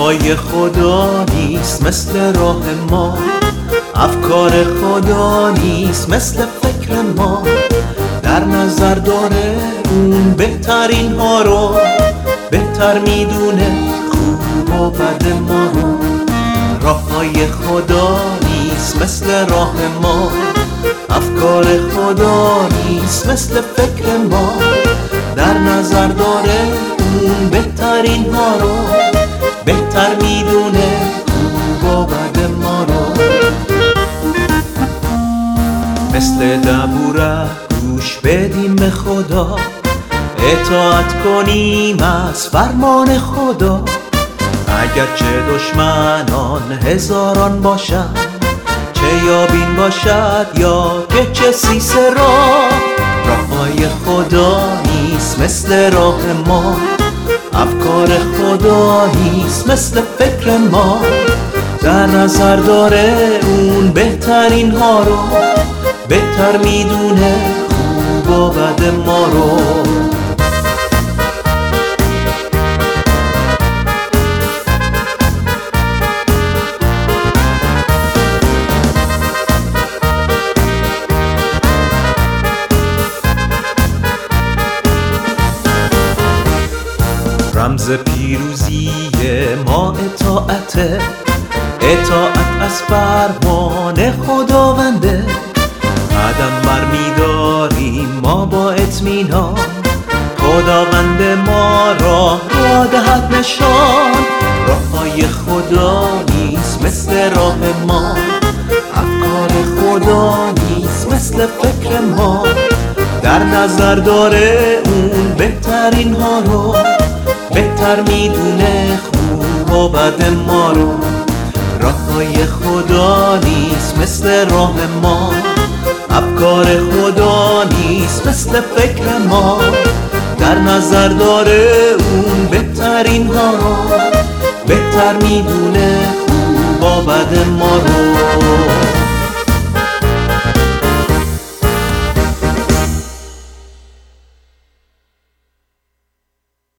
راههای خدا نیست مثل راه ما، افکار خدا نیست مثل فکر ما. در نظر داره اون بهترین ها رو، بهتر میدونه خوب و بد ما رو. راههای خدا نیست مثل راه ما، افکار خدا نیست مثل فکر ما. در نظر داره اون بهترین ها رو، بهتر میدونه خوب و بد ما رو. مثل دبوره گوش بدیم به خدا، اطاعت کنیم از فرمان خدا. اگرچه دشمنان هزاران باشد، چه یابین باشد یا که چه سیسرا. راههای خدا نیست مثل راه ما، افکار خدا نیست مثل فکر ما. در نظر داره اون بهترین ها رو، بهتر میدونه خوب و بد ما رو. رمز پیروزی ما اطاعته، اطاعت از فرمان خداونده. قدم برمی‌داریم ما با اطمینان، خداوند ما را دهد نشان. راههای خدا نیست مثل راه ما، افکار خدا نیست مثل فکر ما. در نظر داره اون بهترین ها رو، بهتر میدونه خوب و بد ما رو. راههای خدا نیست مثل راه ما، افکار خدا نیست مثل فکر ما. در نظر داره اون بهترین ها رو، بهتر میدونه خوب و بد ما رو.